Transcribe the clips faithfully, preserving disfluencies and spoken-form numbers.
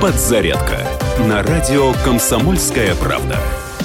Подзарядка на радио «Комсомольская правда».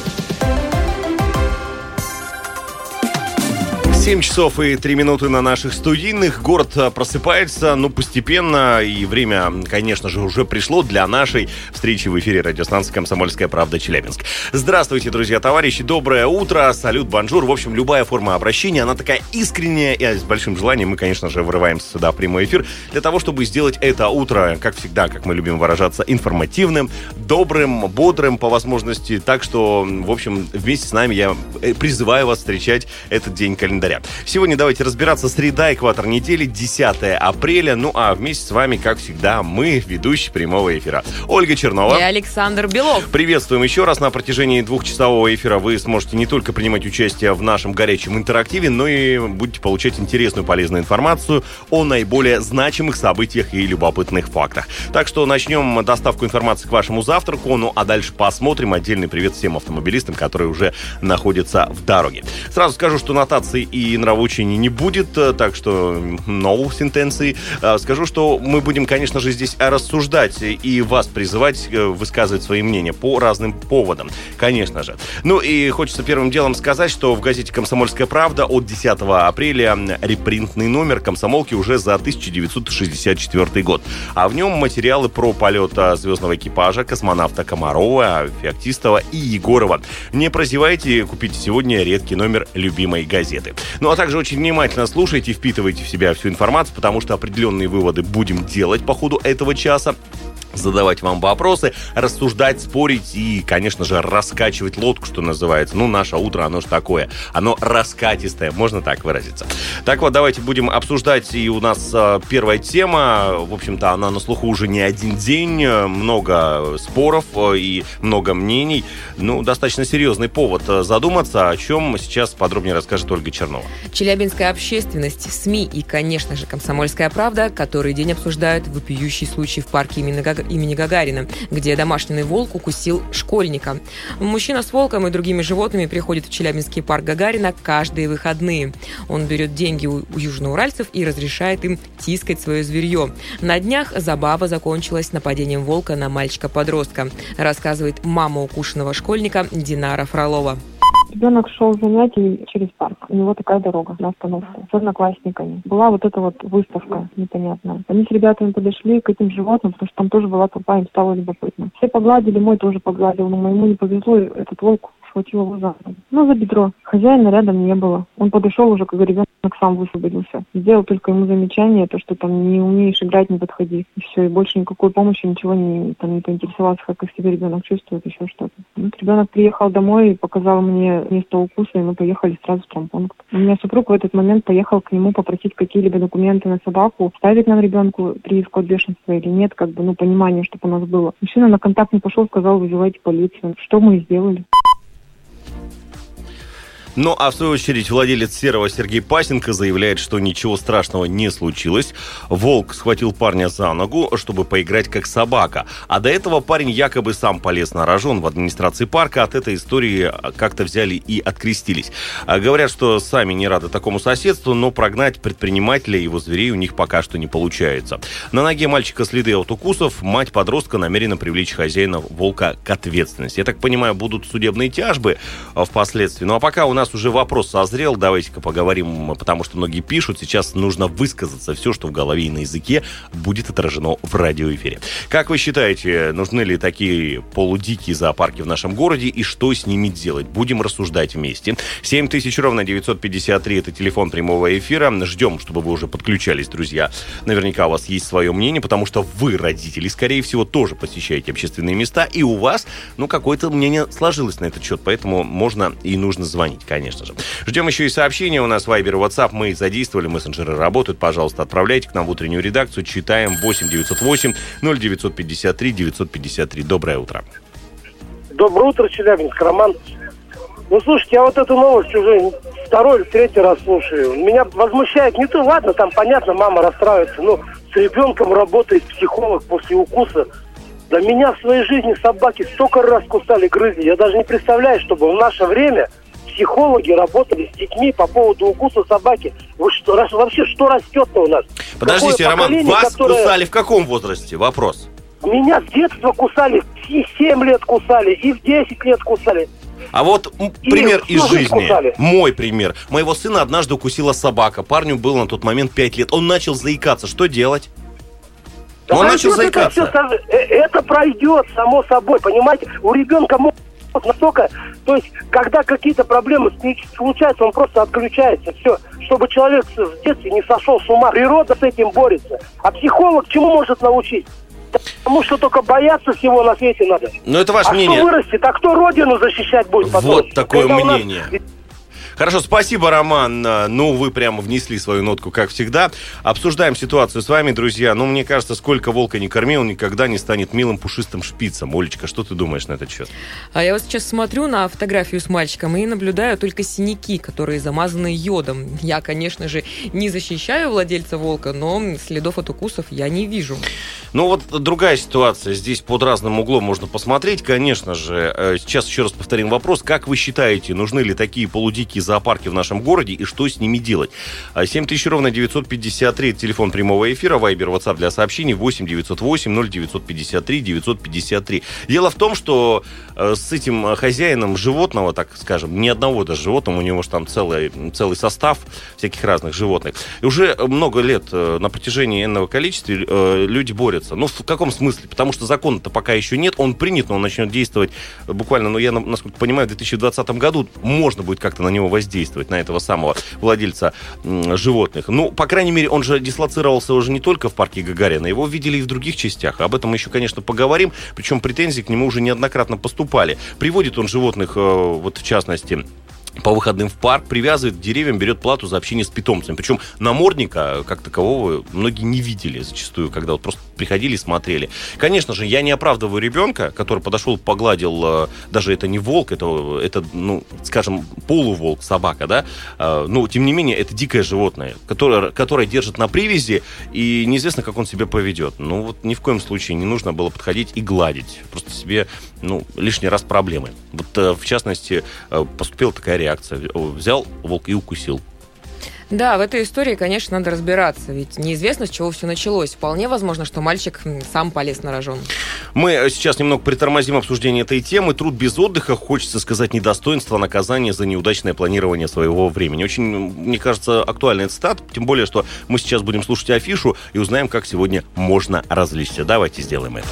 семь часов и три минуты на наших студийных. Город просыпается, ну, постепенно, и время, конечно же, уже пришло для нашей встречи в эфире радиостанции «Комсомольская правда» Челябинск. Здравствуйте, друзья, товарищи, доброе утро, салют, бонжур. В общем, любая форма обращения, она такая искренняя, и с большим желанием мы, конечно же, вырываемся сюда в прямой эфир для того, чтобы сделать это утро, как всегда, как мы любим выражаться, информативным, добрым, бодрым по возможности. Так что, в общем, вместе с нами я призываю вас встречать этот день календаря. Сегодня давайте разбираться. Среда, экватор недели, десятое апреля. Ну а вместе с вами, как всегда, мы, ведущие прямого эфира. Ольга Чернова. И Александр Белов. Приветствуем еще раз. На протяжении двухчасового эфира вы сможете не только принимать участие в нашем горячем интерактиве, но и будете получать интересную, полезную информацию о наиболее значимых событиях и любопытных фактах. Так что начнем доставку информации к вашему завтраку. Ну а дальше посмотрим. Отдельный привет всем автомобилистам, которые уже находятся в дороге. Сразу скажу, что нотации и нравоучений не будет, так что no сентенции. Скажу, что мы будем, конечно же, здесь рассуждать и вас призывать высказывать свои мнения по разным поводам, конечно же. Ну и хочется первым делом сказать, что в газете «Комсомольская правда» от десятого апреля репринтный номер «Комсомолки» уже за тысяча девятьсот шестьдесят четвёртый год. А в нем материалы про полет звездного экипажа, космонавта Комарова, Феоктистова и Егорова. Не прозевайте, купите сегодня редкий номер любимой газеты. Ну а также очень внимательно слушайте, впитывайте в себя всю информацию, потому что определенные выводы будем делать по ходу этого часа. Задавать вам вопросы, рассуждать, спорить и, конечно же, раскачивать лодку, что называется. Ну, наше утро, оно же такое. Оно раскатистое, можно так выразиться. Так вот, давайте будем обсуждать. И у нас э, первая тема. В общем-то, она на слуху уже не один день. Много споров э, и много мнений. Ну, достаточно серьезный повод задуматься, о чем сейчас подробнее расскажет Ольга Чернова. Челябинская общественность, СМИ и, конечно же, «Комсомольская правда» который день обсуждают вопиющий случай в парке имени Гагарина. имени Гагарина, где домашний волк укусил школьника. Мужчина с волком и другими животными приходит в Челябинский парк Гагарина каждые выходные. Он берет деньги у южноуральцев и разрешает им тискать свое зверье. На днях забава закончилась нападением волка на мальчика-подростка, рассказывает мама укушенного школьника Динара Фролова. Ребенок шел с занятий через парк. У него такая дорога на остановку с одноклассниками. Была вот эта вот выставка непонятная. Они с ребятами подошли к этим животным, потому что там тоже была толпа, им стало любопытно. Все погладили, мой тоже погладил, но моему не повезло, этот волк схватил его за ногу. Ну, за бедро. Хозяина рядом не было. Он подошел уже, когда ребенок сам высвободился. Сделал только ему замечание, то, что там не умеешь играть, не подходи. И все, и больше никакой помощи, ничего не, там, не поинтересовался, как себя ребенок чувствует, еще что-то. Вот ребенок приехал домой и показал мне место укуса, и мы поехали сразу в травмпункт. У меня супруг в этот момент поехал к нему попросить какие-либо документы на собаку, ставить нам ребенку прививку от бешенства или нет, как бы, ну, понимание, чтобы у нас было. Мужчина на контакт не пошел, сказал, вызывайте полицию. Что мы и сделали. Ну, а в свою очередь владелец серого Сергей Пасенко заявляет, что ничего страшного не случилось. Волк схватил парня за ногу, чтобы поиграть как собака. А до этого парень якобы сам полез на рожон в администрации парка. От этой истории как-то взяли и открестились. Говорят, что сами не рады такому соседству, но прогнать предпринимателя и его зверей у них пока что не получается. На ноге мальчика следы от укусов. Мать подростка намерена привлечь хозяина волка к ответственности. Я так понимаю, будут судебные тяжбы впоследствии. Ну, а пока у нас уже вопрос созрел, давайте-ка поговорим, потому что многие пишут, сейчас нужно высказаться, все, что в голове и на языке, будет отражено в радиоэфире. Как вы считаете, нужны ли такие полудикие зоопарки в нашем городе и что с ними делать? Будем рассуждать вместе. семь тысяч ровно девятьсот пятьдесят три, это телефон прямого эфира. Ждем, чтобы вы уже подключались, друзья. Наверняка у вас есть свое мнение, потому что вы, родители, скорее всего, тоже посещаете общественные места, и у вас, ну, какое-то мнение сложилось на этот счет, поэтому можно и нужно звонить, конечно же. Ждем еще и сообщения. У нас Viber и WhatsApp мы задействовали, мессенджеры работают. Пожалуйста, отправляйте к нам в утреннюю редакцию. Читаем. Восемь девятьсот восемь ноль девятьсот пятьдесят три девятьсот пятьдесят три. Доброе утро. Доброе утро, Челябинск, Роман. Ну, слушайте, я вот эту новость уже второй или третий раз слушаю. Меня возмущает не то, ладно, там, понятно, мама расстраивается, но с ребенком работает психолог после укуса. Да меня в своей жизни собаки столько раз кусали, грызли. Я даже не представляю, чтобы в наше время психологи работали с детьми по поводу укуса собаки. Вы что, вообще, что растет-то у нас? Подождите, Какое Роман, вас которое... кусали в каком возрасте? Вопрос. Меня с детства кусали, и семь лет кусали, и в десять лет кусали. А вот пример и из жизни. Кусали. Мой пример. Моего сына однажды укусила собака. Парню было на тот момент пять лет. Он начал заикаться. Что делать? Да он начал заикаться. Это, все, это пройдет, само собой, понимаете? У ребенка может настолько... То есть, когда какие-то проблемы случаются, он просто отключается. Все. Чтобы человек в детстве не сошел с ума. Природа с этим борется. А психолог чему может научить? Потому что только бояться всего на свете надо. Ну, это ваше а мнение. А кто вырастет? А кто родину защищать будет потом? Вот такое Когда мнение. Нас... Хорошо, спасибо, Роман. Ну, вы прямо внесли свою нотку, как всегда. Обсуждаем ситуацию с вами, друзья. Ну, мне кажется, сколько волка не корми, он никогда не станет милым пушистым шпицем. Олечка, что ты думаешь на этот счет? А я вот сейчас смотрю на фотографию с мальчиком и наблюдаю только синяки, которые замазаны йодом. Я, конечно же, не защищаю владельца волка, но следов от укусов я не вижу. Ну, вот другая ситуация. Здесь под разным углом можно посмотреть. Конечно же, сейчас еще раз повторим вопрос. Как вы считаете, нужны ли такие полудикие зоопарки в нашем городе и что с ними делать? семь тысяч ровно девятьсот пятьдесят три, это телефон прямого эфира, Вайбер, WhatsApp для сообщений восемь девятьсот восемь ноль девятьсот пятьдесят три девятьсот пятьдесят три. Дело в том, что с этим хозяином животного, так скажем, ни одного даже животного, у него же там целый, целый состав всяких разных животных. И уже много лет на протяжении энного количества люди борются. Ну, в каком смысле? Потому что закона-то пока еще нет, он принят, но он начнет действовать буквально, ну, я, насколько понимаю, в две тысячи двадцатом году можно будет как-то на него воздействовать, на этого самого владельца м, животных. Ну, по крайней мере, он же дислоцировался уже не только в парке Гагарина, его видели и в других частях. Об этом мы еще, конечно, поговорим, причем претензии к нему уже неоднократно поступали. Приводит он животных, э, вот в частности, по выходным в парк, привязывает к деревьям, берет плату за общение с питомцем. Причем намордника, как такового, многие не видели зачастую, когда вот просто приходили и смотрели. Конечно же, я не оправдываю ребенка, который подошел, погладил, даже это не волк, это, это ну, скажем, полуволк, собака, да, но, тем не менее, это дикое животное, которое, которое держит на привязи, и неизвестно, как он себя поведет. Ну, вот ни в коем случае не нужно было подходить и гладить. Просто себе, ну, лишний раз проблемы. Вот, в частности, поступила такая реакция. Взял волк и укусил. Да, в этой истории, конечно, надо разбираться, ведь неизвестно, с чего все началось. Вполне возможно, что мальчик сам полез на рожон. Мы сейчас немного притормозим обсуждение этой темы. Труд без отдыха, хочется сказать, недостоинство наказания за неудачное планирование своего времени. Очень, мне кажется, актуальный цитат, тем более, что мы сейчас будем слушать афишу и узнаем, как сегодня можно развлечься. Давайте сделаем это.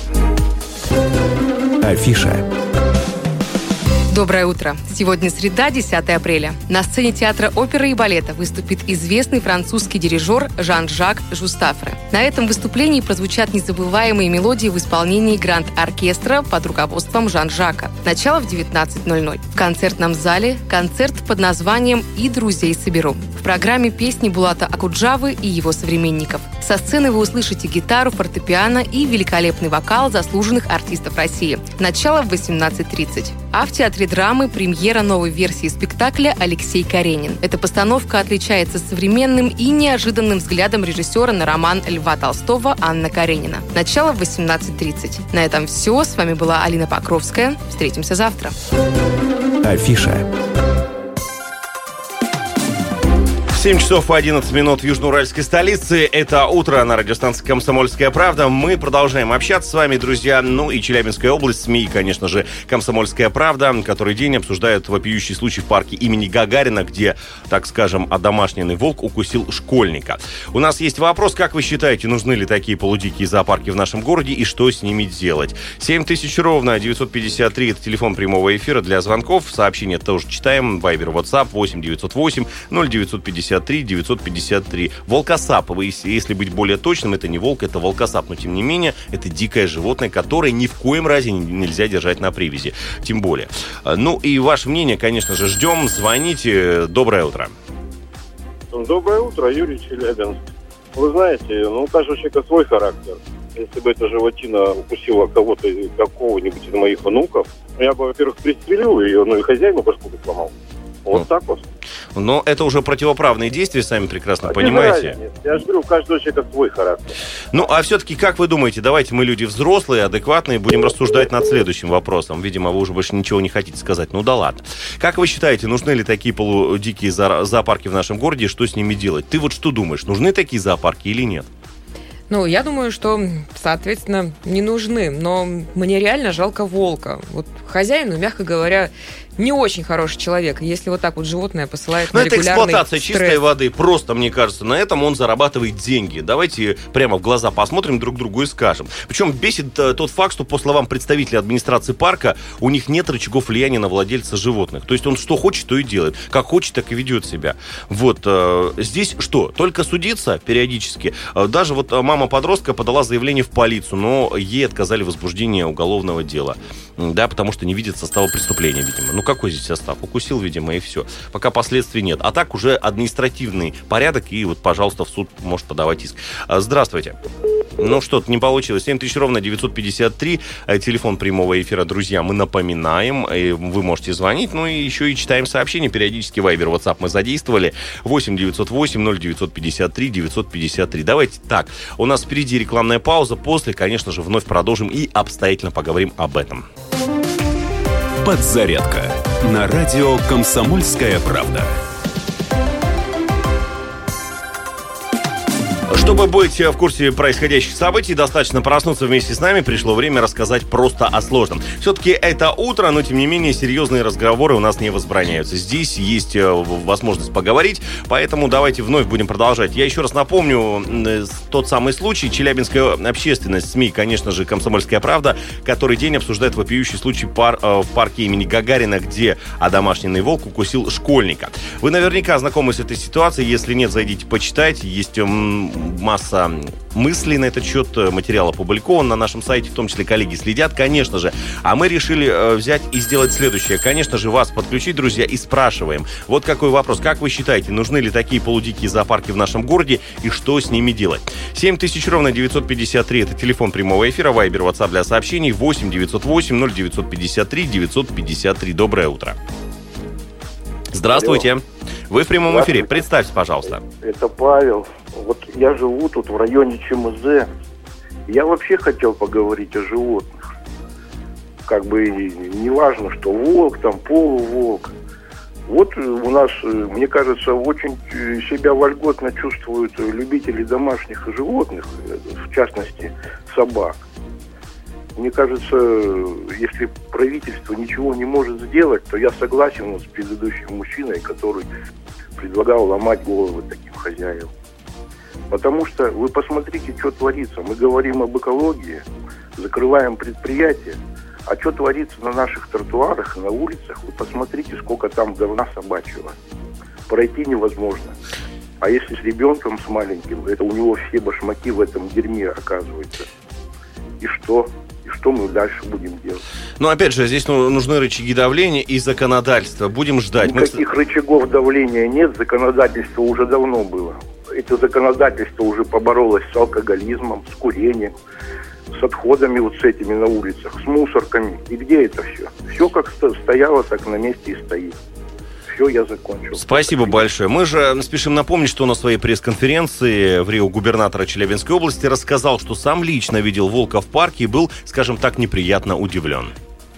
Афиша. Доброе утро. Сегодня среда, десятое апреля. На сцене театра оперы и балета выступит известный французский дирижер Жан-Жак Жустафре. На этом выступлении прозвучат незабываемые мелодии в исполнении гранд-оркестра под руководством Жан-Жака. Начало в девятнадцать ноль ноль. В концертном зале концерт под названием «И друзей соберу». В программе песни Булата Акуджавы и его современников. Со сцены вы услышите гитару, фортепиано и великолепный вокал заслуженных артистов России. Начало в восемнадцать тридцать. А в театре драмы премьера новой версии спектакля «Алексей Каренин». Эта постановка отличается современным и неожиданным взглядом режиссера на роман Льва Толстого «Анна Каренина». Начало в восемнадцать тридцать. На этом все. С вами была Алина Покровская. Встретимся завтра. Афиша. семь часов одиннадцать минут в южноуральской столице. Это утро на радиостанции «Комсомольская правда». Мы продолжаем общаться с вами, друзья. Ну и Челябинская область, СМИ, конечно же, «Комсомольская правда», который день обсуждают вопиющий случай в парке имени Гагарина, где, так скажем, одомашненный волк укусил школьника. У нас есть вопрос, как вы считаете, нужны ли такие полудикие зоопарки в нашем городе и что с ними делать? семь тысяч ровно девятьсот пятьдесят три, это телефон прямого эфира для звонков. Сообщения тоже читаем. Вайбер, WhatsApp восемь девятьсот восемь ноль девятьсот пятьдесят три девятьсот пятьдесят три. Волкосап, если быть более точным, это не волк, это волкосап, но тем не менее, это дикое животное, которое ни в коем разе нельзя держать на привязи. Тем более. Ну и ваше мнение, конечно же, ждем. Звоните. Доброе утро. Доброе утро, Юрий, Челябинск. Вы знаете, ну, у каждого человека свой характер. Если бы эта животина укусила кого-то, какого-нибудь из моих внуков, я бы, во-первых, пристрелил ее, ну и хозяину башку бы сломал. Вот ну, так вот. Но это уже противоправные действия, сами прекрасно а понимаете. Я же говорю, у каждого человека свой характер. Ну, а все-таки, как вы думаете, давайте мы люди взрослые, адекватные, будем рассуждать над следующим вопросом. Видимо, вы уже больше ничего не хотите сказать. Ну да ладно. Как вы считаете, нужны ли такие полудикие зоопарки в нашем городе и что с ними делать? Ты вот что думаешь, нужны такие зоопарки или нет? Ну, я думаю, что, соответственно, не нужны. Но мне реально жалко волка. Вот хозяину, мягко говоря, не очень хороший человек. Если вот так вот животное посылает на регулярный это эксплуатация стресс. чистой воды. Просто, мне кажется, на этом он зарабатывает деньги. Давайте прямо в глаза посмотрим друг другу и скажем. Причем бесит э, тот факт, что, по словам представителей администрации парка, у них нет рычагов влияния на владельца животных. То есть он что хочет, то и делает. Как хочет, так и ведет себя. Вот. Э, здесь что? Только судиться периодически. Э, даже вот мама подростка подала заявление в полицию, но ей отказали в возбуждении уголовного дела. Да, потому что не видит состава преступления, видимо. Ну, какой здесь состав? Укусил, видимо, и все. Пока последствий нет. А так уже административный порядок, и вот, пожалуйста, в суд может подавать иск. Здравствуйте. Ну, что-то не получилось. семь тысяч ровно девятьсот пятьдесят три. Телефон прямого эфира, друзья, мы напоминаем. Вы можете звонить. Ну, и еще и читаем сообщения. Периодически Вайбер, WhatsApp мы задействовали. восемь девятьсот восемь ноль девятьсот пятьдесят три девятьсот пятьдесят три. Давайте так. У нас впереди рекламная пауза. После, конечно же, вновь продолжим и обстоятельно поговорим об этом. Подзарядка на радио «Комсомольская правда». Чтобы быть в курсе происходящих событий, достаточно проснуться вместе с нами. Пришло время рассказать просто о сложном. Все-таки это утро, но, тем не менее, серьезные разговоры у нас не возбраняются. Здесь есть возможность поговорить, поэтому давайте вновь будем продолжать. Я еще раз напомню тот самый случай. Челябинская общественность, СМИ, конечно же, «Комсомольская правда», который день обсуждает вопиющий случай пар, в парке имени Гагарина, где одомашненный волк укусил школьника. Вы наверняка знакомы с этой ситуацией. Если нет, зайдите, почитайте. Есть масса мыслей на этот счет, материал опубликован на нашем сайте, в том числе коллеги следят, конечно же. А мы решили э, взять и сделать следующее. Конечно же, вас подключить, друзья, и спрашиваем. Вот какой вопрос. Как вы считаете, нужны ли такие полудикие зоопарки в нашем городе и что с ними делать? семь тысяч ровно девятьсот пятьдесят три. Это телефон прямого эфира. Вайбер, WhatsApp для сообщений. восемь девятьсот восемь ноль девятьсот пятьдесят три девятьсот пятьдесят три. Доброе утро. Здравствуйте. Алло. Вы в прямом эфире. Представьте, пожалуйста. Это Павел. Вот я живу тут в районе ЧМЗ. Я вообще хотел поговорить о животных. Как бы не важно, что волк, там полуволк. Вот у нас, мне кажется, очень себя вольготно чувствуют любители домашних животных, в частности собак. Мне кажется, если правительство ничего не может сделать, то я согласен вот с предыдущим мужчиной, который предлагал ломать головы таким хозяевам. Потому что вы посмотрите, что творится. Мы говорим об экологии, закрываем предприятия, а что творится на наших тротуарах, на улицах, вы посмотрите, сколько там говна собачьего. Пройти невозможно. А если с ребенком, с маленьким, это у него все башмаки в этом дерьме оказываются. И что? И что мы дальше будем делать? Ну, опять же, здесь нужны рычаги давления и законодательства. Будем ждать. Никаких мы... рычагов давления нет, законодательство уже давно было. Это законодательство уже поборолось с алкоголизмом, с курением, с отходами вот с этими на улицах, с мусорками. И где это все? Все как стояло, так на месте и стоит. Все, я закончил. Спасибо большое. Мы же спешим напомнить, что на своей пресс-конференции в Рио губернатор Челябинской области рассказал, что сам лично видел волка в парке и был, скажем так, неприятно удивлен.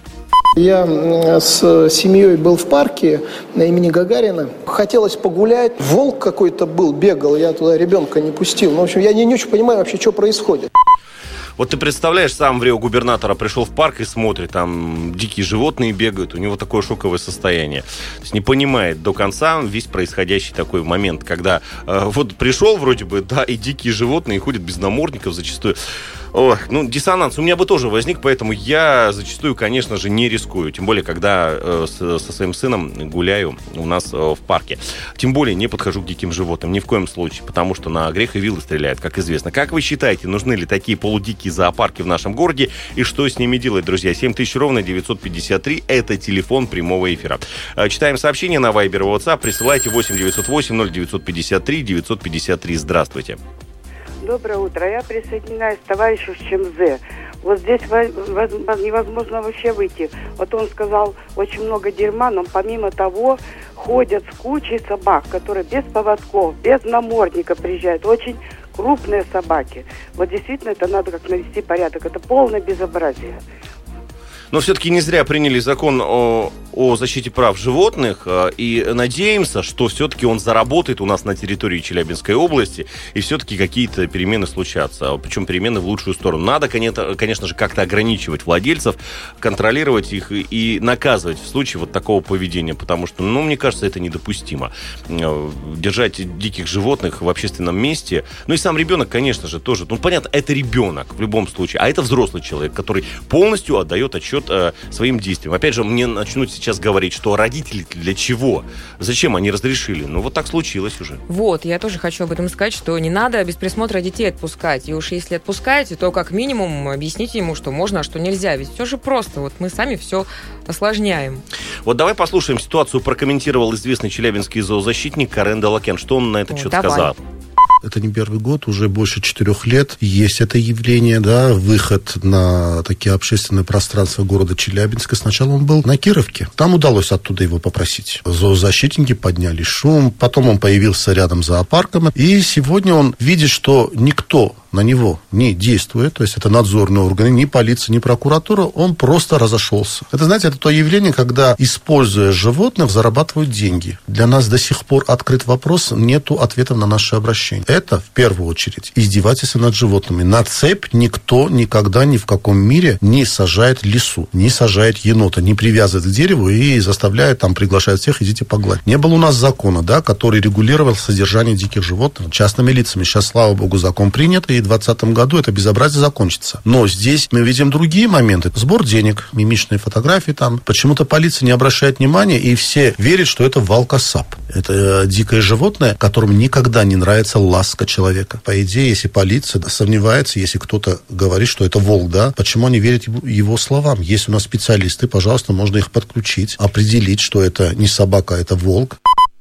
Я с семьей был в парке на имени Гагарина. Хотелось погулять. Волк какой-то был, бегал. Я туда ребенка не пустил. Ну, в общем, я не, не очень понимаю вообще, что происходит. Вот ты представляешь, сам в Рио губернатора пришел в парк и смотрит, там дикие животные бегают, у него такое шоковое состояние. То есть не понимает до конца весь происходящий такой момент, когда э, вот пришел вроде бы, да, и дикие животные ходят без намордников зачастую. Ох, ну, диссонанс у меня бы тоже возник, поэтому я зачастую, конечно же, не рискую. Тем более, когда э, с, со своим сыном гуляю у нас э, в парке. Тем более, не подхожу к диким животным. Ни в коем случае, потому что на грех и вилы стреляют, как известно. Как вы считаете, нужны ли такие полудикие зоопарки в нашем городе? И что с ними делать, друзья? семь тысяч ровно девятьсот пятьдесят три. Это телефон прямого эфира. Э, читаем сообщения на Вайбер и WhatsApp. Присылайте восемь девятьсот восемь ноль девятьсот пятьдесят три девятьсот пятьдесят три. Здравствуйте. Доброе утро. Я присоединяюсь к товарищу с ЧМЗ. Вот здесь невозможно вообще выйти. Вот он сказал, очень много дерьма, но помимо того ходят с кучей собак, которые без поводков, без намордника приезжают. Очень крупные собаки. Вот действительно это надо как навести порядок. Это полное безобразие. Но все-таки не зря приняли закон о, о защите прав животных, и надеемся, что все-таки он заработает у нас на территории Челябинской области, и все-таки какие-то перемены случатся. Причем перемены в лучшую сторону. Надо, конечно же, как-то ограничивать владельцев, контролировать их и наказывать в случае вот такого поведения, потому что, ну, мне кажется, это недопустимо. Держать диких животных в общественном месте. Ну и сам ребенок, конечно же, тоже. Ну, понятно, это ребенок в любом случае, а это взрослый человек, который полностью отдает отчет э, своим действиям. Опять же, мне начнут сейчас говорить, что родители для чего? Зачем они разрешили? Ну, вот так случилось уже. Вот, я тоже хочу об этом сказать, что не надо без присмотра детей отпускать. И уж если отпускаете, то как минимум объясните ему, что можно, а что нельзя. Ведь все же просто. Вот мы сами все осложняем. Вот давай послушаем. Ситуацию прокомментировал известный челябинский зоозащитник Карен Далакян. Что он на этот счет давай. сказал? Это не первый год, уже больше четырех лет есть это явление, да, выход на такие общественные пространства города Челябинска. Сначала он был на Кировке, там удалось оттуда его попросить. Зоозащитники подняли шум, потом он появился рядом с зоопарком, и сегодня он видит, что никто на него не действует, то есть это надзорные органы, ни полиция, ни прокуратура, он просто разошелся. Это, знаете, это то явление, когда, используя животных, зарабатывают деньги. Для нас до сих пор открыт вопрос, нету ответов на наши обращения. Это, в первую очередь, издевательство над животными. На цепь никто никогда ни в каком мире не сажает лису, не сажает енота, не привязывает к дереву и заставляет, там, приглашает всех, идите погладить. Не было у нас закона, да, который регулировал содержание диких животных частными лицами. Сейчас, слава богу, закон принят, и в двадцатом году это безобразие закончится. Но здесь мы видим другие моменты. Сбор денег, мимичные фотографии там. Почему-то полиция не обращает внимания, и все верят, что это волкосап. Это дикое животное, которому никогда не нравится ласка человека. По идее, если полиция сомневается, если кто-то говорит, что это волк, да, почему они верят его словам? Есть у нас специалисты, пожалуйста, можно их подключить, определить, что это не собака, а это волк.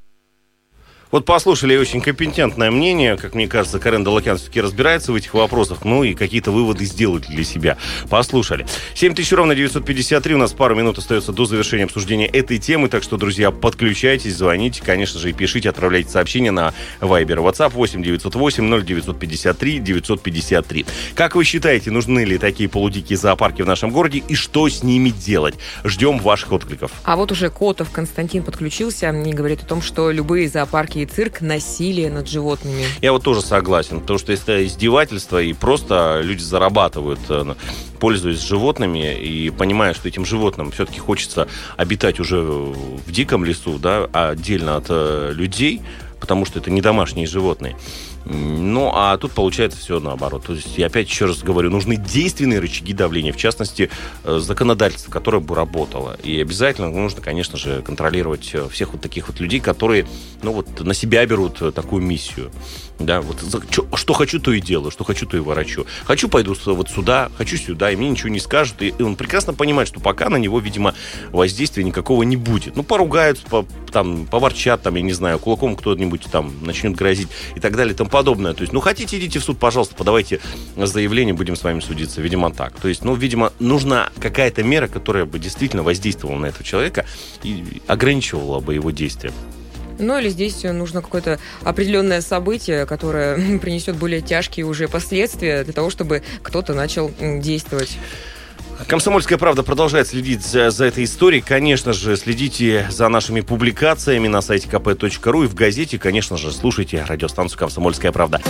Вот послушали очень компетентное мнение. Как мне кажется, Карен Далакян все-таки разбирается в этих вопросах, ну и какие-то выводы сделают для себя. Послушали. семь тысяч ровно девятьсот пятьдесят три. У нас пару минут остается до завершения обсуждения этой темы. Так что, друзья, подключайтесь, звоните, конечно же, и пишите, отправляйте сообщения на Viber, WhatsApp восемь девятьсот восемь ноль девятьсот пятьдесят три девятьсот пятьдесят три. Как вы считаете, нужны ли такие полудикие зоопарки в нашем городе и что с ними делать? Ждем ваших откликов. А вот уже Котов Константин подключился и говорит о том, что любые зоопарки и цирк — насилие над животными. Я вот тоже согласен, потому что это издевательство, и просто люди зарабатывают, пользуясь животными, и понимая, что этим животным все-таки хочется обитать уже в диком лесу, да, отдельно от людей, потому что это не домашние животные. Ну, а тут получается все наоборот. То есть, я опять еще раз говорю, нужны действенные рычаги давления, в частности, законодательство, которое бы работало. И обязательно нужно, конечно же, контролировать всех вот таких вот людей, которые, ну, вот на себя берут такую миссию. Да, вот что, что хочу, то и делаю, что хочу, то и ворочу. Хочу, пойду вот сюда, хочу сюда, и мне ничего не скажут. И он прекрасно понимает, что пока на него, видимо, воздействия никакого не будет. Ну, поругаются, по, там, поворчат, там, я не знаю, кулаком кто-нибудь там начнет грозить и так далее, и тому подобное. То есть, ну, хотите, идите в суд, пожалуйста, подавайте заявление, будем с вами судиться. Видимо, так. То есть, ну, видимо, нужна какая-то мера, которая бы действительно воздействовала на этого человека и ограничивала бы его действия. Ну, или здесь нужно какое-то определенное событие, которое принесет более тяжкие уже последствия для того, чтобы кто-то начал действовать. «Комсомольская правда» продолжает следить за, за этой историей. Конечно же, следите за нашими публикациями на сайте ка пэ точка ру и в газете. Конечно же, слушайте радиостанцию «Комсомольская правда».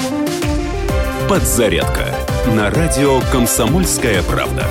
Подзарядка на радио «Комсомольская правда».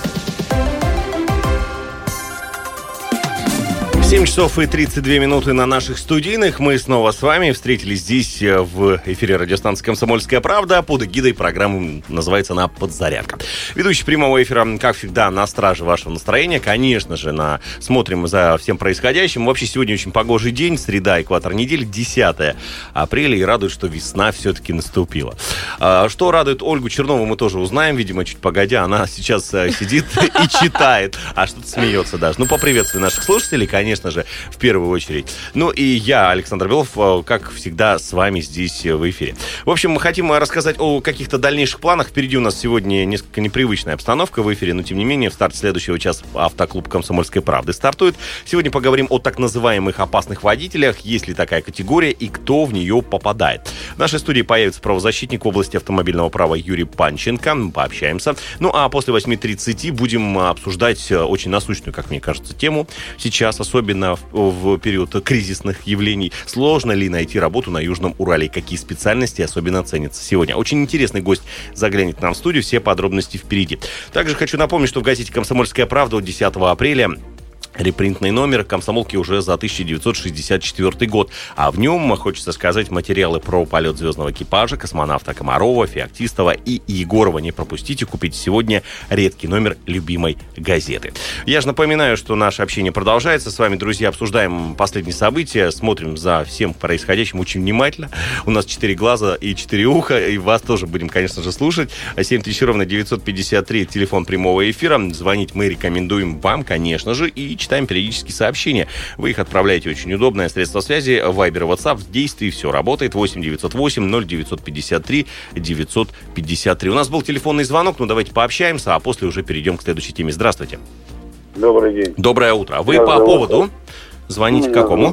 семь часов и тридцать две минуты на наших студийных. Мы снова с вами встретились здесь в эфире радиостанции «Комсомольская правда». Под эгидой программы называется она «Подзарядка». Ведущий прямого эфира, как всегда, на страже вашего настроения. Конечно же, на... смотрим за всем происходящим. Вообще, сегодня очень погожий день, среда, экватор недели, десятое апреля. И радует, что весна все-таки наступила. Что радует Ольгу Чернову, мы тоже узнаем. Видимо, чуть погодя, она сейчас сидит и читает. А что-то смеется даже. Ну, поприветствуй наших слушателей, конечно. конечно же, в первую очередь. Ну и я, Александр Белов, как всегда, с вами здесь в эфире. В общем, мы хотим рассказать о каких-то дальнейших планах. Впереди у нас сегодня несколько непривычная обстановка в эфире, но тем не менее, в старт следующего часа автоклуб «Комсомольской правды» стартует. Сегодня поговорим о так называемых опасных водителях, есть ли такая категория и кто в нее попадает. В нашей студии появится правозащитник в области автомобильного права Юрий Панченко. Пообщаемся. Ну а после восьми тридцати будем обсуждать очень насущную, как мне кажется, тему. Сейчас, особенно в, в период кризисных явлений, сложно ли найти работу на Южном Урале? Какие специальности особенно ценятся сегодня? Очень интересный гость заглянет к нам в студию. Все подробности впереди. Также хочу напомнить, что в газете «Комсомольская правда» от десятого апреля репринтный номер комсомолки уже за тысяча девятьсот шестьдесят четвёртый год. А в нем, хочется сказать, материалы про полет звездного экипажа, космонавта Комарова, Феоктистова и Егорова. Не пропустите, купите сегодня редкий номер любимой газеты. Я же напоминаю, что наше общение продолжается. С вами, друзья, обсуждаем последние события, смотрим за всем происходящим очень внимательно. У нас четыре глаза и четыре уха, и вас тоже будем, конечно же, слушать. семь тысяч ровно девятьсот пятьдесят три, телефон прямого эфира. Звонить мы рекомендуем вам, конечно же, и читаем периодически сообщения. Вы их отправляете, очень удобное средство связи. Вайбер, WhatsApp в действии, все работает. восемь девятьсот восемь ноль девятьсот пятьдесят три девятьсот пятьдесят три. У нас был телефонный звонок, ну давайте пообщаемся, а после уже перейдем к следующей теме. Здравствуйте. Добрый день. Доброе утро. А вы Я по зовут... поводу? Звоните к какому?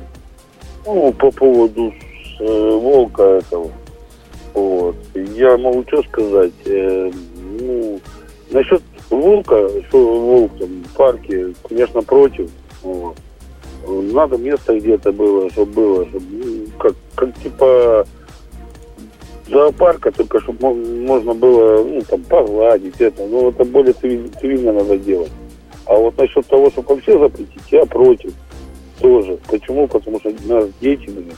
Ну, по поводу э, волка этого. Вот. Я могу что сказать. Э, ну, насчет волка, что волк там в парке, конечно, против. Вот. Надо место где-то было, чтобы было, чтобы, ну, как, как типа зоопарка, только чтобы можно было, ну, там, погладить это. Ну, это более цивильно надо делать. А вот насчет того, чтобы вообще запретить, я против тоже. Почему? Потому что у нас дети, блин,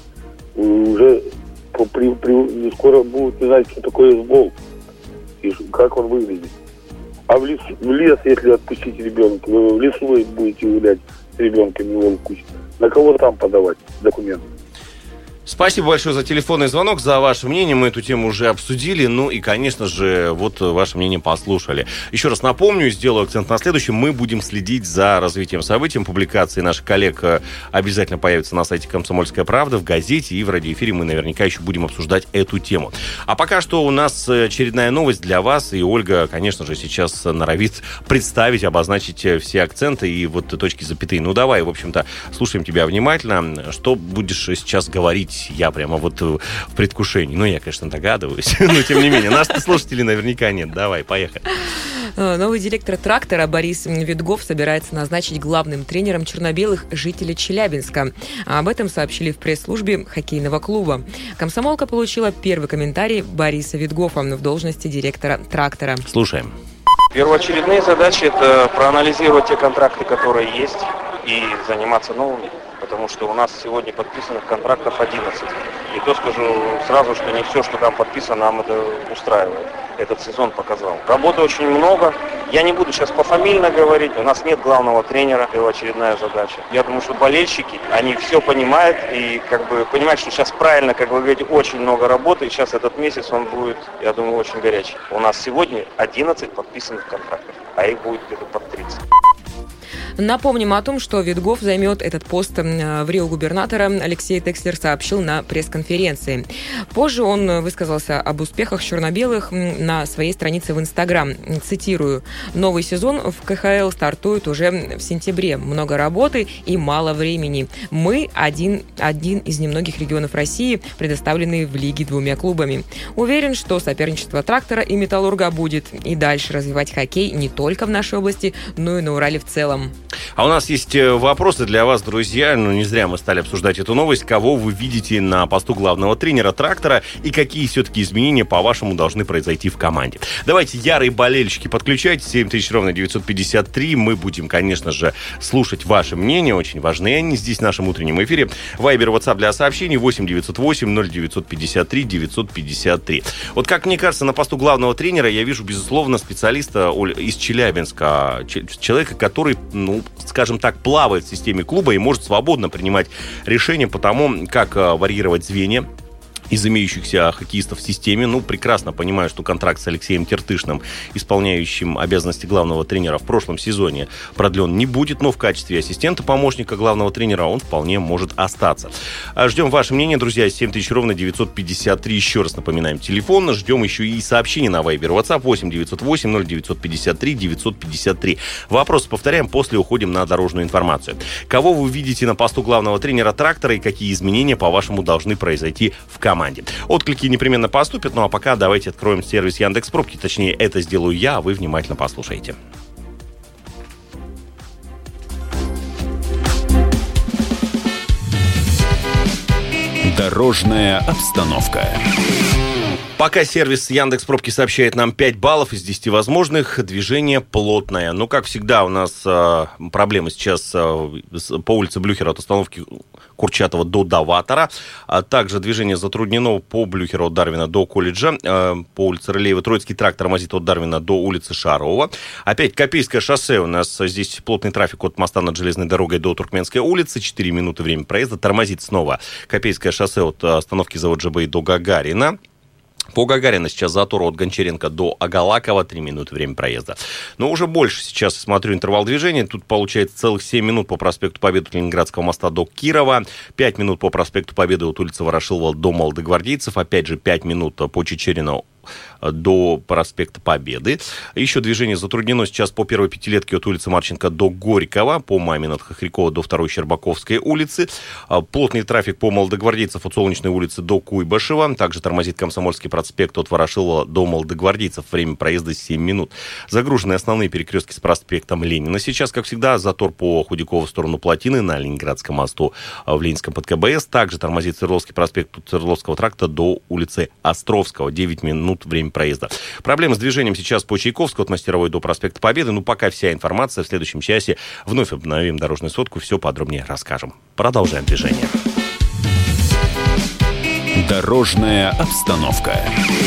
уже при, при, скоро будут не знать, что такое волк и как он выглядит. А в лес, в лес, если отпустить ребенка, вы в лесу вы будете гулять с ребенком, его отпустить. На кого там подавать документы? Спасибо большое за телефонный звонок, за ваше мнение. Мы эту тему уже обсудили. Ну и, конечно же, вот ваше мнение послушали. Еще раз напомню, сделаю акцент на следующем. Мы будем следить за развитием событий. Публикации наших коллег обязательно появятся на сайте «Комсомольская правда», в газете и в радиоэфире. Мы наверняка еще будем обсуждать эту тему. А пока что у нас очередная новость для вас. И Ольга, конечно же, сейчас норовит представить, обозначить все акценты и вот точки запятые. Ну давай, в общем-то, слушаем тебя внимательно. Что будешь сейчас говорить? Я прямо вот в предвкушении. Ну, я, конечно, догадываюсь. Но, тем не менее, наши слушатели наверняка нет. Давай, поехали. Новый директор «Трактора» Борис Видгоф собирается назначить главным тренером черно-белых жителей Челябинска. Об этом сообщили в пресс-службе хоккейного клуба. «Комсомолка» получила первый комментарий Бориса Видгофа в должности директора «Трактора». Слушаем. Первоочередные задачи – это проанализировать те контракты, которые есть, и заниматься новыми. Потому что у нас сегодня подписанных контрактов одиннадцать. И то скажу сразу, что не все, что там подписано, нам это устраивает. Этот сезон показал. Работы очень много. Я не буду сейчас пофамильно говорить. У нас нет главного тренера. Первоочередная задача. Я думаю, что болельщики, они все понимают. И как бы понимают, что сейчас правильно, как вы говорите, очень много работы. И сейчас этот месяц он будет, я думаю, очень горячий. У нас сегодня одиннадцать подписанных контрактов. А их будет где-то под тридцать. Напомним о том, что Видгоф займет этот пост в Рио губернатора. Алексей Текслер сообщил на пресс-конференции. Позже он высказался об успехах черно-белых на своей странице в Инстаграм. Цитирую: «Новый сезон в ка ха эл стартует уже в сентябре. Много работы и мало времени. Мы один, один из немногих регионов России, предоставленные в лиге двумя клубами. Уверен, что соперничество «Трактора» и «Металлурга» будет и дальше развивать хоккей не только в нашей области, но и на Урале в целом». А у нас есть вопросы для вас, друзья. Ну, не зря мы стали обсуждать эту новость. Кого вы видите на посту главного тренера «Трактора» и какие все-таки изменения, по-вашему, должны произойти в команде? Давайте, ярые болельщики, подключайтесь. семь тысяч ровно девятьсот пятьдесят три. Мы будем, конечно же, слушать ваше мнение. Очень важны они здесь в нашем утреннем эфире. Вайбер, WhatsApp для сообщений восемь девятьсот восемь ноль девятьсот пятьдесят три девятьсот пятьдесят три. Вот как мне кажется, на посту главного тренера я вижу, безусловно, специалиста из Челябинска. Человека, который, ну, скажем так, плавает в системе клуба и может свободно принимать решения по тому, как варьировать звенья, из имеющихся хоккеистов в системе. Ну, прекрасно понимаю, что контракт с Алексеем Тертышным, исполняющим обязанности главного тренера в прошлом сезоне, продлен не будет, но в качестве ассистента помощника главного тренера он вполне может остаться. Ждем ваше мнение, друзья. семь тысяч ровно девятьсот пятьдесят три. Еще раз напоминаем телефон. Ждем еще и сообщений на Viber, WhatsApp восемь девятьсот восемь ноль девятьсот пятьдесят три девятьсот пятьдесят три. Вопросы повторяем, после уходим на дорожную информацию. Кого вы видите на посту главного тренера «Трактора» и какие изменения, по-вашему, должны произойти в команде? Отклики непременно поступят, ну а пока давайте откроем сервис Яндекс.Пробки, точнее, это сделаю я, а вы внимательно послушайте. Дорожная обстановка. Пока сервис Яндекс.Пробки сообщает нам пять баллов из десяти возможных, движение плотное. Ну, как всегда, у нас э, проблемы сейчас э, по улице Блюхера от остановки Курчатова до Даватора. А также движение затруднено по Блюхера от Дарвина до колледжа. Э, по улице Рылеева Троицкий трак тормозит от Дарвина до улицы Шарова. Опять Копейское шоссе. У нас здесь плотный трафик от моста над железной дорогой до Туркменской улицы. четыре минуты время проезда. Тормозит снова Копейское шоссе от остановки завод ЖБ до Гагарина. По Гагарина сейчас затор от Гончаренко до Агалакова, три минуты время проезда. Но уже больше сейчас смотрю интервал движения. Тут получается целых семь минут по проспекту Победы от Ленинградского моста до Кирова, пять минут по проспекту Победы от улицы Ворошилова до Молодогвардейцев, опять же пять минут по Чечерину до проспекта Победы. Еще движение затруднено сейчас по первой пятилетке от улицы Марченко до Горького, по Мамина от Хохрякова до второй Щербаковской улицы. Плотный трафик по Молодогвардейцев от Солнечной улицы до Куйбышева. Также тормозит Комсомольский проспект от Ворошилова до Молодогвардейцев. Время проезда семь минут. Загружены основные перекрестки с проспектом Ленина. Сейчас, как всегда, затор по Худякову в сторону Плотины на Ленинградском мосту в Ленинском под ка бэ эс. Также тормозит Свердловский проспект от Свердловского тракта до улицы Островского. девять минут время проезда. Проблемы с движением сейчас по Чайковскому от Мастеровой до проспекта Победы. Ну, пока вся информация. В следующем часе вновь обновим дорожную сводку. Все подробнее расскажем. Продолжаем движение. Дорожная обстановка.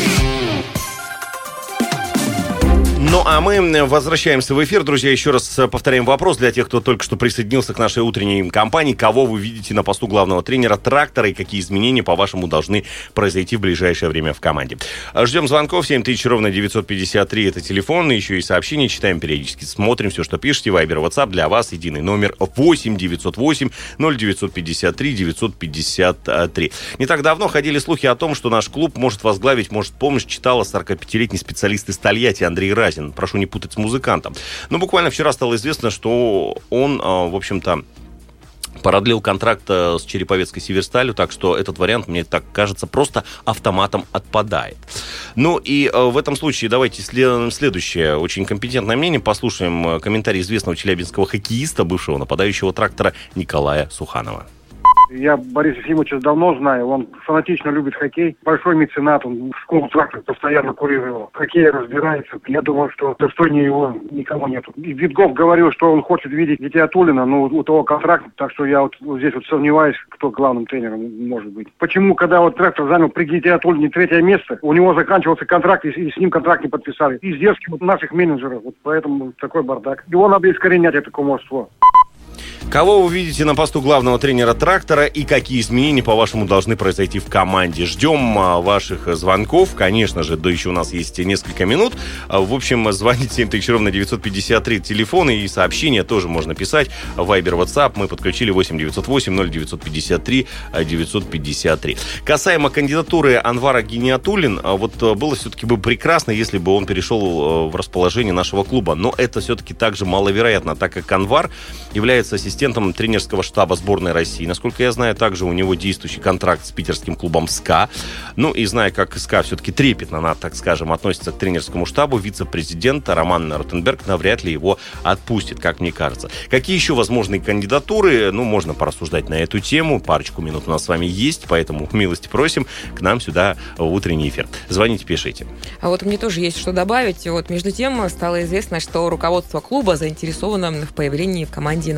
Ну, а мы возвращаемся в эфир. Друзья, еще раз повторяем вопрос для тех, кто только что присоединился к нашей утренней кампании. Кого вы видите на посту главного тренера «Трактора» и какие изменения, по-вашему, должны произойти в ближайшее время в команде? Ждем звонков. семь тысяч ровно девятьсот пятьдесят три. Это телефон. Еще и сообщения читаем периодически. Смотрим все, что пишете. Вайбер, WhatsApp для вас. Единый номер восемь девятьсот восемь ноль девятьсот пятьдесят три девятьсот пятьдесят три. Не так давно ходили слухи о том, что наш клуб может возглавить, может помощь, читала сорокапятилетний специалист из Тольятти Андрей Разин. Прошу не путать с музыкантом. Но буквально вчера стало известно, что он, в общем-то, продлил контракт с Череповецкой Северсталью, так что этот вариант, мне так кажется, просто автоматом отпадает. Ну и в этом случае давайте следующее очень компетентное мнение. Послушаем комментарий известного челябинского хоккеиста, бывшего нападающего «Трактора» Николая Суханова. Я Бориса Ефимовича давно знаю, он фанатично любит хоккей, большой меценат, он в школу «Трактор» постоянно курировал, в хоккее разбирается. Я думаю, что достойнее его никому нету. И Видгов говорил, что он хочет видеть Гитиатуллина, но у того контракт, так что я вот здесь вот сомневаюсь, кто главным тренером может быть. Почему, когда вот «Трактор» занял при Гитиатуллине третье место, у него заканчивался контракт, и, и с ним контракт не подписали. Издержки вот наших менеджеров, вот поэтому такой бардак. Его надо искоренять, это кумовство. Кого вы видите на посту главного тренера «Трактора» и какие изменения, по-вашему, должны произойти в команде? Ждем а, ваших звонков. Конечно же, да еще у нас есть несколько минут. А, в общем, звоните семь тысяч ровно девятьсот пятьдесят три телефоны и сообщения тоже можно писать. Вайбер, WhatsApp мы подключили восемь девятьсот восемь ноль девятьсот пятьдесят три девятьсот пятьдесят три. Касаемо кандидатуры Анвара Гиниатуллин, вот было все-таки бы прекрасно, если бы он перешел в расположение нашего клуба. Но это все-таки также маловероятно, так как Анвар является ассистентом тренерского штаба сборной России. Насколько я знаю, также у него действующий контракт с питерским клубом СКА. Ну и зная, как СКА все-таки трепетно, так скажем, относится к тренерскому штабу, вице-президент Роман Ротенберг навряд ли его отпустит, как мне кажется. Какие еще возможные кандидатуры? Ну, можно порассуждать на эту тему. Парочку минут у нас с вами есть, поэтому милости просим к нам сюда в утренний эфир. Звоните, пишите. А вот мне тоже есть что добавить. Вот между тем стало известно, что руководство клуба заинтересовано в появлении в команде нападающего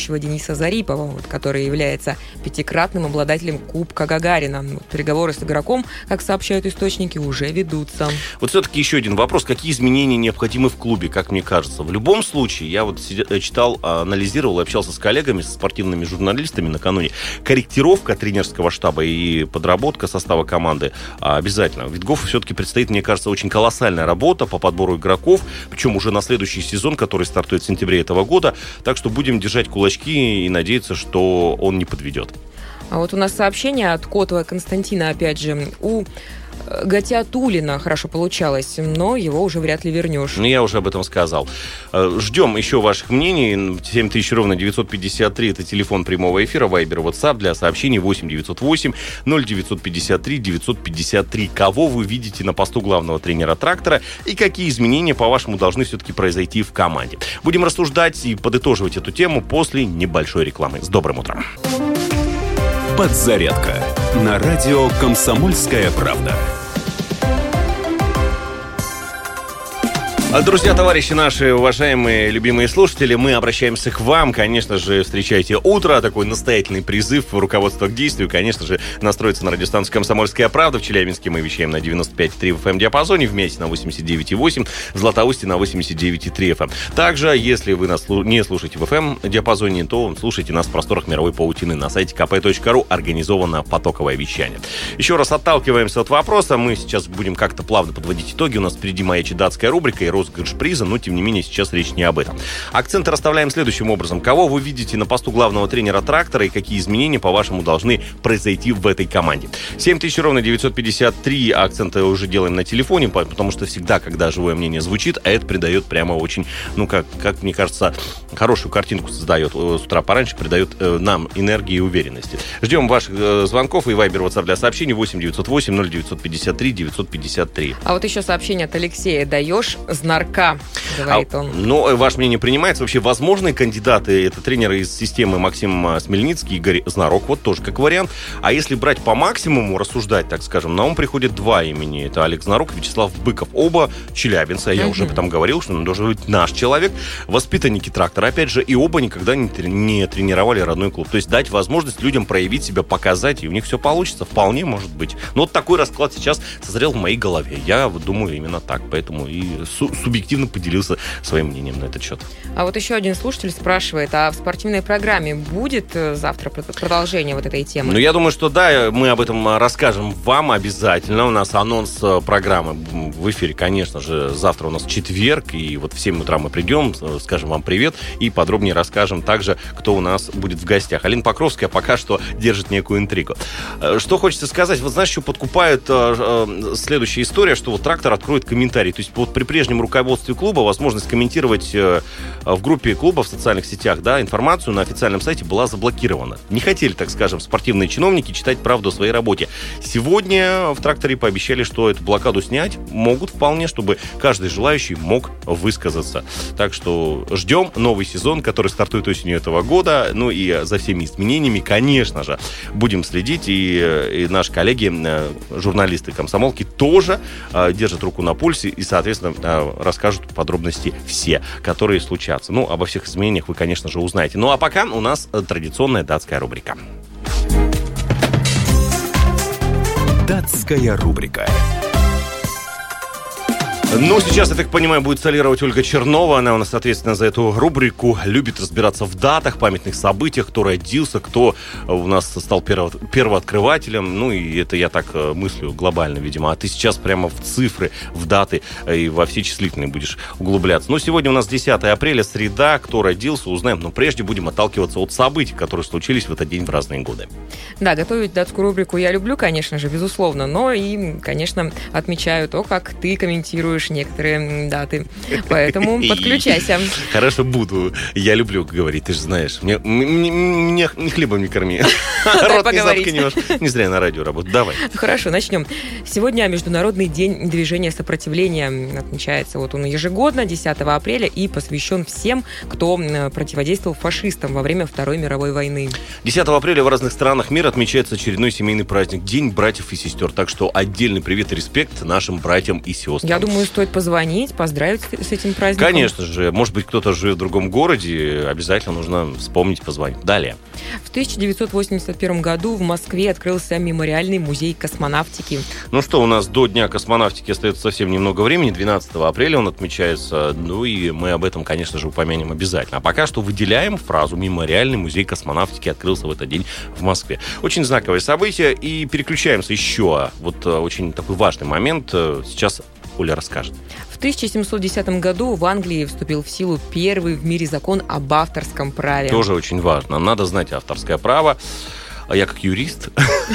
ведущего Дениса Зарипова, вот, который является пятикратным обладателем Кубка Гагарина. Вот, переговоры с игроком, как сообщают источники, уже ведутся. Вот все-таки еще один вопрос. Какие изменения необходимы в клубе, как мне кажется? В любом случае, я вот читал, анализировал, общался с коллегами, со спортивными журналистами накануне. Корректировка тренерского штаба и подработка состава команды обязательно. В Витгофу все-таки предстоит, мне кажется, очень колоссальная работа по подбору игроков, причем уже на следующий сезон, который стартует в сентябре этого года. Так что будем держать кулачки и надеяться, что он не подведет. А вот у нас сообщение от Котова Константина, опять же, у Гатиатуллина хорошо получалось, но его уже вряд ли вернешь. Ну, я уже об этом сказал. Ждем еще ваших мнений. семь тысяч ровно девятьсот пятьдесят три это телефон прямого эфира, Вайбер, WhatsApp для сообщений восемь девятьсот восемь ноль девятьсот пятьдесят три девятьсот пятьдесят три. Кого вы видите на посту главного тренера «Трактора» и какие изменения, по-вашему, должны все-таки произойти в команде? Будем рассуждать и подытоживать эту тему после небольшой рекламы. С добрым утром. Подзарядка на радио «Комсомольская правда». Друзья, товарищи наши, уважаемые, любимые слушатели, мы обращаемся к вам. Конечно же, встречайте утро. Такой настоятельный призыв руководства к действию. Конечно же, настроиться на радиостанцию «Комсомольская правда». В Челябинске мы вещаем на девяносто пять и три эф эм диапазоне, вместе на восемьдесят девять и восемь, в Златоусте на восемьдесят девять и три эф эм. Также, если вы нас не слушаете в эф эм диапазоне, то слушайте нас в просторах мировой паутины. На сайте ка пэ точка ру организовано потоковое вещание. Еще раз отталкиваемся от вопроса. Мы сейчас будем как-то плавно подводить итоги. У нас впереди маячит датская рубрика и розыгрыш приза, но, тем не менее, сейчас речь не об этом. Акценты расставляем следующим образом. Кого вы видите на посту главного тренера «Трактора» и какие изменения, по-вашему, должны произойти в этой команде? семь тысяч ровно девятьсот пятьдесят три. Акценты уже делаем на телефоне, потому что всегда, когда живое мнение звучит, а это придает прямо очень, ну, как, как мне кажется, хорошую картинку создает с утра пораньше, придает э, нам энергии и уверенности. Ждем ваших э, звонков и Вайбер, WhatsApp для сообщений восемь девятьсот восемь ноль девятьсот пятьдесят три девятьсот пятьдесят три. А вот еще сообщение от Алексея. Даешь знарка, говорит а, он. Ну, ваше мнение принимается. Вообще, возможные кандидаты — это тренеры из системы Максим Смельницкий, Игорь Знарок, вот тоже как вариант. А если брать по максимуму, рассуждать, так скажем, на ум приходит два имени. Это Олег Знарок и Вячеслав Быков. Оба челябинцы. Я mm-hmm. уже об этом говорил, что он должен быть наш человек. Воспитанники «Трактора», опять же, и оба никогда не, не тренировали родной клуб. То есть дать возможность людям проявить себя, показать, и у них все получится. Вполне может быть. Но вот такой расклад сейчас созрел в моей голове. Я вот думаю именно так. Поэтому и су- субъективно поделился своим мнением на этот счет. А вот еще один слушатель спрашивает, а в спортивной программе будет завтра продолжение вот этой темы? Ну, я думаю, что да, мы об этом расскажем вам обязательно. У нас анонс программы в эфире, конечно же, завтра у нас четверг, и вот в семь утра мы придем, скажем вам привет, и подробнее расскажем также, кто у нас будет в гостях. Алина Покровская пока что держит некую интригу. Что хочется сказать, вот знаешь, что подкупает следующая история, что вот «Трактор» откроет комментарий. То есть вот при прежнем руководстве клуба возможность комментировать в группе клуба в социальных сетях, да, информацию на официальном сайте была заблокирована. Не хотели, так скажем, спортивные чиновники читать правду о своей работе. Сегодня в «Тракторе» пообещали, что эту блокаду снять могут вполне, чтобы каждый желающий мог высказаться. Так что ждем новый сезон, который стартует осенью этого года. Ну и за всеми изменениями, конечно же, будем следить. И, и наши коллеги, журналисты «Комсомолки», тоже держат руку на пульсе и, соответственно, расскажут подробности все, которые случатся. Ну, обо всех изменениях вы, конечно же, узнаете. Ну, а пока у нас традиционная датская рубрика. Датская рубрика. Ну, сейчас, я так понимаю, будет солировать Ольга Чернова. Она у нас, соответственно, за эту рубрику любит разбираться в датах, памятных событиях, кто родился, кто у нас стал перво- первооткрывателем. Ну, и это я так мыслю глобально, видимо. А ты сейчас прямо в цифры, в даты и во все числительные будешь углубляться. Ну, сегодня у нас десятое апреля, среда. Кто родился, узнаем. Но прежде будем отталкиваться от событий, которые случились в этот день в разные годы. Да, готовить датскую рубрику я люблю, конечно же, безусловно. Но и, конечно, отмечаю то, как ты комментируешь некоторые даты. Поэтому подключайся. Хорошо, буду. Я люблю говорить, ты же знаешь. Мне, мне, мне хлебом не корми. Рот не заткнешь. Не зря на радио работаю. Давай. Хорошо, начнем. Сегодня Международный день движения сопротивления отмечается. Вот он ежегодно, десятого апреля, и посвящен всем, кто противодействовал фашистам во время Второй мировой войны. десятого апреля в разных странах мира отмечается очередной семейный праздник. День братьев и сестер. Так что отдельный привет и респект нашим братьям и сестрам. Я думаю, стоит позвонить, поздравить с этим праздником. Конечно же. Может быть, кто-то живет в другом городе, обязательно нужно вспомнить, позвонить. Далее. В тысяча девятьсот восемьдесят первом году в Москве открылся мемориальный музей космонавтики. Ну что, у нас до Дня космонавтики остается совсем немного времени. двенадцатого апреля он отмечается. Ну и мы об этом, конечно же, упомянем обязательно. А пока что выделяем фразу «Мемориальный музей космонавтики открылся в этот день в Москве». Очень знаковое событие. И переключаемся еще. Вот очень такой важный момент. Сейчас Оля расскажет. В тысяча семьсот десятом году в Англии вступил в силу первый в мире закон об авторском праве. Тоже очень важно. Надо знать авторское право. А я как юрист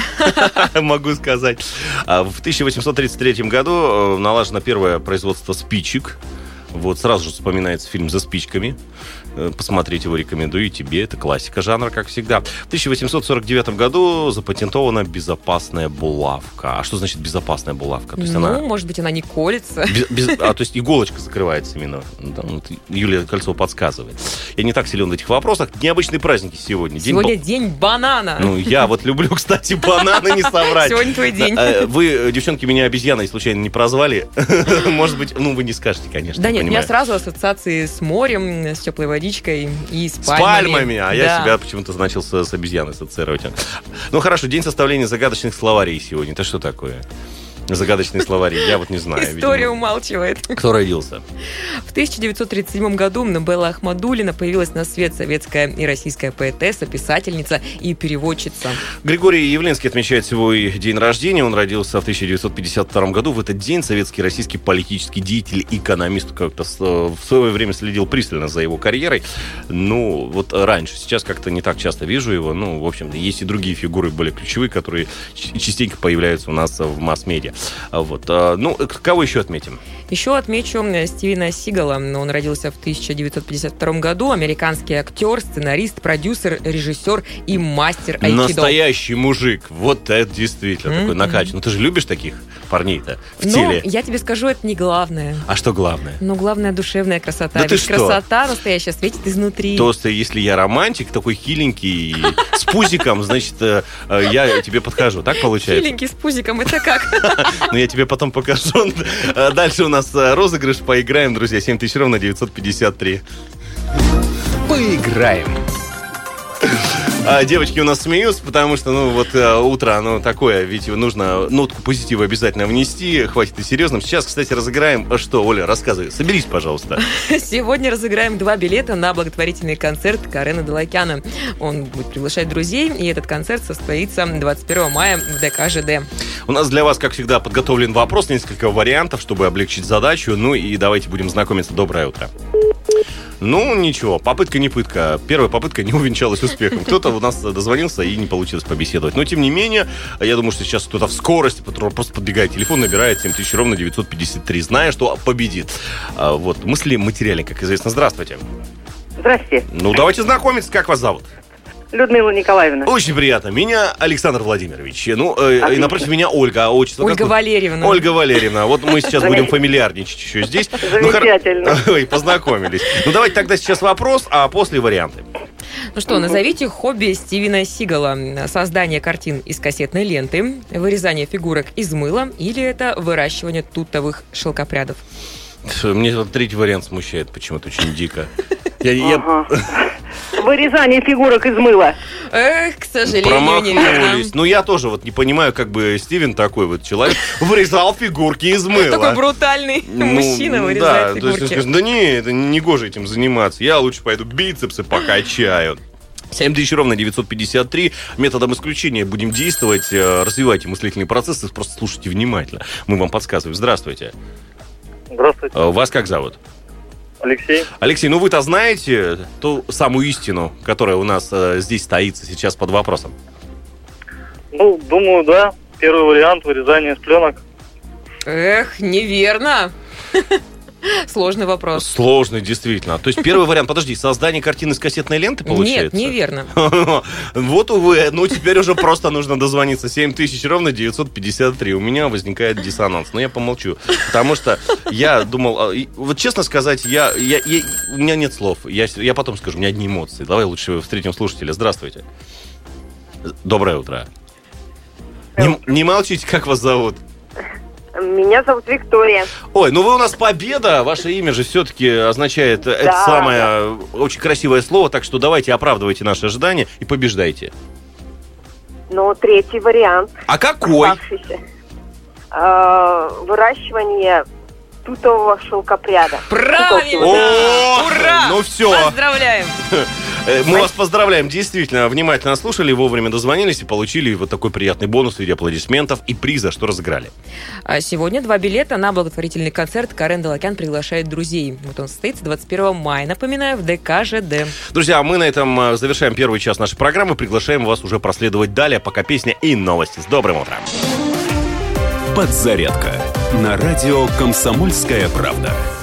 могу сказать. В тысяча восемьсот тридцать третьем году налажено первое производство спичек. Вот сразу же вспоминается фильм «За спичками». Посмотреть его рекомендую и тебе. Это классика жанра, как всегда. В тысяча восемьсот сорок девятом году запатентована безопасная булавка. А что значит безопасная булавка? То есть ну, она... может быть, она не колется. Без, без... А, то есть иголочка закрывается именно. Вот Юлия Кольцова подсказывает. Я не так силен в этих вопросах. Необычные праздники сегодня. Сегодня день, день банана. Ну, я вот люблю, кстати, бананы, не соврать. Сегодня твой день. Вы, девчонки, меня обезьяной случайно не прозвали? Может быть, ну, вы не скажете, конечно. Да нет, у меня сразу ассоциации с морем, с теплой водичкой и с пальмами. С пальмами, а да. я себя почему-то начал с, с обезьяной ассоциировать. Ну хорошо, день составления загадочных словарей сегодня. Это что такое? Загадочные словари. Я вот не знаю. История видимо. умалчивает. Кто родился? В тысяча девятьсот тридцать седьмом году Белла Ахмадуллина появилась на свет советская и российская поэтесса, писательница и переводчица. Григорий Явленский отмечает свой день рождения. Он родился в тысяча девятьсот пятьдесят втором году. В этот день советский и российский политический деятель, экономист, как-то в свое время следил пристально за его карьерой. Ну, вот раньше. Сейчас как-то не так часто вижу его. Ну, в общем, есть и другие фигуры более ключевые, которые частенько появляются у нас в масс-медиа. Вот. Ну, кого еще отметим? Еще отмечу Стивена Сигала. Он родился в тысяча девятьсот пятьдесят втором году. Американский актер, сценарист, продюсер, режиссер и мастер айкидо. Настоящий мужик. Вот это действительно mm-hmm. такой накачанный. Ну, ты же любишь таких парней-то в ну, теле? Я тебе скажу, это не главное. А что главное? Ну, главное душевная красота. Да ты что? Красота настоящая светит изнутри. Просто если я романтик, такой хиленький, с пузиком, значит, я тебе подхожу. Так получается? Хиленький с пузиком, это как? Ну, я тебе потом покажу. Дальше у нас розыгрыш. Поиграем, друзья. семь тысяч ровно девятьсот пятьдесят три. Поиграем. А девочки у нас смеются, потому что, ну, вот а, утро, оно такое, ведь нужно нотку позитива обязательно внести, хватит и серьезным. Сейчас, кстати, разыграем... Что, Оля, рассказывай. Соберись, пожалуйста. Сегодня разыграем два билета на благотворительный концерт Карена Делакяна. Он будет приглашать друзей, и этот концерт состоится двадцать первого мая в ДК ЖД. У нас для вас, как всегда, подготовлен вопрос, несколько вариантов, чтобы облегчить задачу. Ну и давайте будем знакомиться. Доброе утро. Ну, ничего, попытка не пытка. Первая попытка не увенчалась успехом. Кто-то у нас дозвонился и не получилось побеседовать. Но, тем не менее, я думаю, что сейчас кто-то в скорости просто подбегает телефон, набирает семь тысяч ровно девятьсот пятьдесят три, зная, что победит. Вот, мысли материальны, как известно. Здравствуйте. Здравствуйте. Ну, давайте знакомиться. Как вас зовут? Людмила Николаевна. Очень приятно. Меня Александр Владимирович. Ну, э, и напротив меня Ольга. А отчество Ольга как? Валерьевна. Ольга Валерьевна. Вот мы сейчас будем фамильярничать еще здесь. Замечательно. Ну, ой, познакомились. Ну, давайте тогда сейчас вопрос, а после варианты. Ну что, назовите хобби Стивена Сигала. Создание картин из кассетной ленты, вырезание фигурок из мыла или это выращивание тутовых шелкопрядов? Мне вот третий вариант смущает почему-то очень дико. Я, ага. я... Вырезание фигурок из мыла. Эх, к сожалению, неверно. Ну, я тоже вот не понимаю, как бы Стивен такой вот человек вырезал фигурки из мыла. Такой брутальный ну, мужчина вырезает да, фигурки. То есть, да не, это не гоже этим заниматься. Я лучше пойду бицепсы покачаю. семь тысяч ровно девятьсот пятьдесят три. Методом исключения будем действовать. Развивайте мыслительные процессы, просто слушайте внимательно. Мы вам подсказываем. Здравствуйте. Здравствуйте. Вас как зовут? Алексей. Алексей, ну вы-то знаете ту самую истину, которая у нас э, здесь стоится сейчас под вопросом? Ну, думаю, да. Первый вариант — вырезание с пленок. Эх, неверно. Сложный вопрос. Сложный, действительно. То есть первый вариант, подожди, создание картины из кассетной ленты получается? Нет, неверно. Вот, увы, ну теперь уже просто нужно дозвониться. семь тысяч ровно девятьсот пятьдесят три. У меня возникает диссонанс. Но я помолчу. Потому что я думал... Вот честно сказать, я, я, я, у меня нет слов. Я, я потом скажу, у меня одни эмоции. Давай лучше встретим слушателя. Здравствуйте. Доброе утро. Не, не молчите, как вас зовут? Меня зовут Виктория. Ой, ну вы у нас победа. Ваше имя же все-таки означает да, это самое да. очень красивое слово. Так что давайте оправдывайте наши ожидания и побеждайте. Ну, третий вариант. А какой? Э, выращивание тутового шелкопряда. Правильно! О, ура! Ну все. Поздравляем! Мы вас поздравляем. Действительно, внимательно слушали, вовремя дозвонились и получили вот такой приятный бонус в виде аплодисментов и приза, что разыграли. А сегодня два билета на благотворительный концерт «Карен Далакян приглашает друзей». Вот он состоится двадцать первого мая, напоминаю, в ДК ЖД. Друзья, мы на этом завершаем первый час нашей программы. Приглашаем вас уже проследовать далее, пока песня и новости. С добрым утром. Подзарядка на радио «Комсомольская правда».